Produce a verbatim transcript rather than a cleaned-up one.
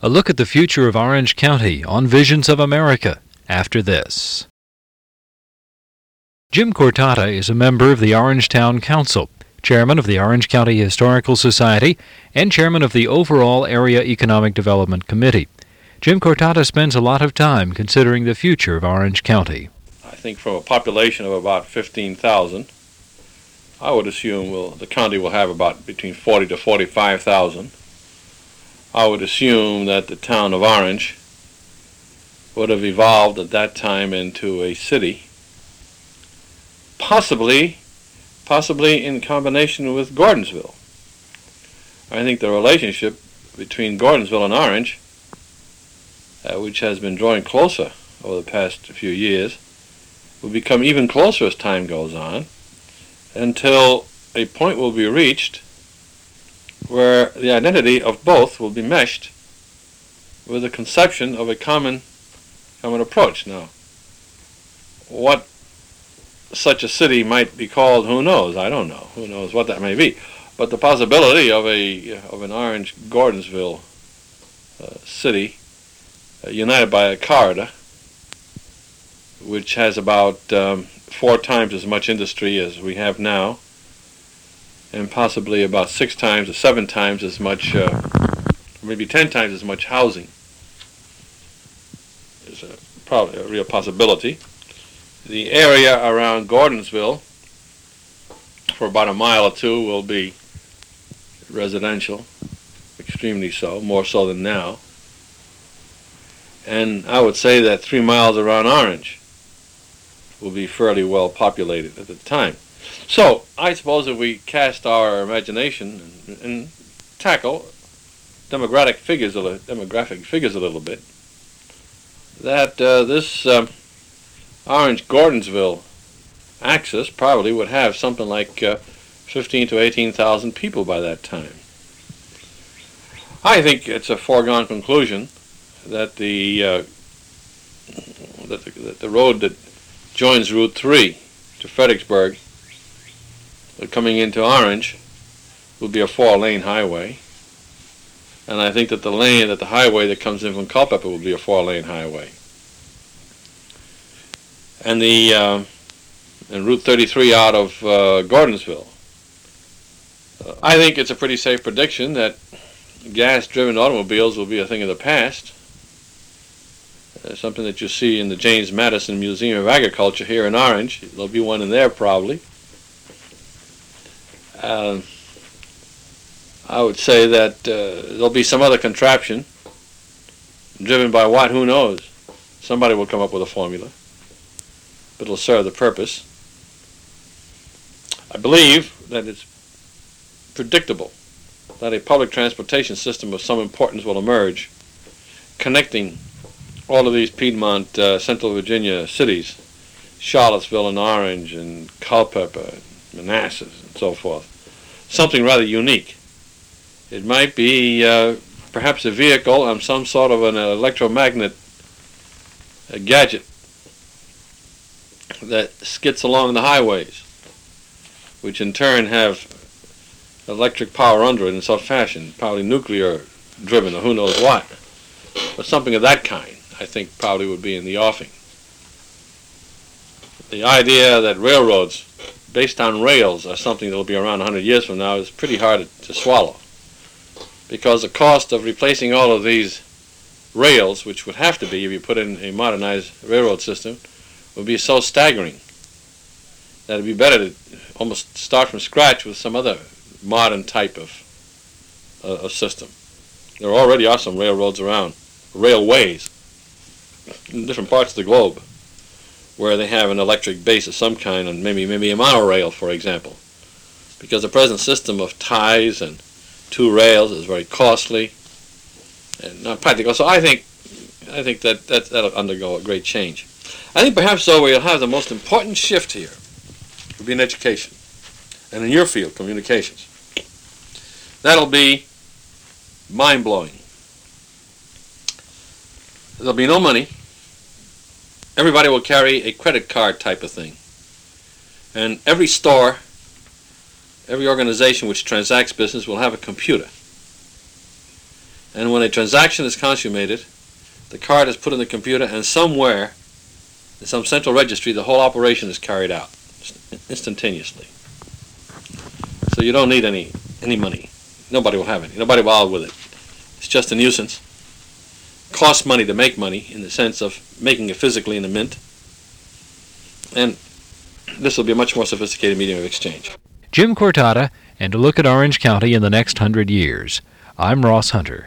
A look at the future of Orange County on Visions of America after this. Jim Cortata is a member of the Orangetown Council, chairman of the Orange County Historical Society, and chairman of the overall Area Economic Development Committee. Jim Cortata spends a lot of time considering the future of Orange County. I think from a population of about fifteen thousand, I would assume we'll, the county will have about between forty to forty-five thousand. I would assume that the town of Orange would have evolved at that time into a city, possibly, possibly in combination with Gordonsville. I think the relationship between Gordonsville and Orange, uh, which has been drawing closer over the past few years, will become even closer as time goes on, until a point will be reached where the identity of both will be meshed with the conception of a common common approach. Now, what such a city might be called, who knows? I don't know. Who knows what that may be? But the possibility of a of an Orange Gordonsville uh, city uh, united by a corridor, which has about um, four times as much industry as we have now, and possibly about six times or seven times as much, uh, maybe ten times as much housing, is a, probably a real possibility. The area around Gordonsville, for about a mile or two, will be residential, extremely so, more so than now. And I would say that three miles around Orange will be fairly well populated at the time. So, I suppose if we cast our imagination and, and tackle demographic figures, a li- demographic figures a little bit, that uh, this uh, Orange-Gordonsville axis probably would have something like uh, fifteen to eighteen thousand people by that time. I think it's a foregone conclusion that the uh, that the, that the road that joins Route three to Fredericksburg, coming into Orange, will be a four-lane highway, and I think that the lane, that the highway that comes in from Culpeper will be a four-lane highway, and the uh, and Route thirty-three out of uh, Gordonsville. Uh, I think it's a pretty safe prediction that gas-driven automobiles will be a thing of the past. Uh, something that you see in the James Madison Museum of Agriculture here in Orange. There'll be one in there probably. Uh, I would say that uh, there'll be some other contraption driven by what, who knows. Somebody will come up with a formula, but it'll serve the purpose. I believe that it's predictable that a public transportation system of some importance will emerge, connecting all of these Piedmont, uh, Central Virginia cities, Charlottesville and Orange and Culpeper, Manassas and so forth. Something rather unique. It might be uh, perhaps a vehicle on some sort of an electromagnet a gadget that skits along the highways, which in turn have electric power under it in some fashion, probably nuclear driven or who knows what. But something of that kind, I think, probably would be in the offing. The idea that railroads based on rails are something that will be around one hundred years from now is pretty hard to swallow, because the cost of replacing all of these rails, which would have to be if you put in a modernized railroad system, would be so staggering that it'd be better to almost start from scratch with some other modern type of, uh, of system. There already are some railroads around, railways, in different parts of the globe, where they have an electric base of some kind, and maybe maybe a monorail, for example, because the present system of ties and two rails is very costly and not practical. So I think I think that, that that'll undergo a great change. I think perhaps though we'll have the most important shift here will be in education, and in your field, communications. That'll be mind-blowing. There'll be no money. Everybody will carry a credit card type of thing. And every store, every organization which transacts business will have a computer. And when a transaction is consummated, the card is put in the computer, and somewhere, in some central registry, the whole operation is carried out instantaneously. So you don't need any any money. Nobody will have any. Nobody will out with it. It's just a nuisance. Costs money to make money in the sense of making it physically in the mint. And this will be a much more sophisticated medium of exchange. Jim Cortada, and a look at Orange County in the next hundred years. I'm Ross Hunter.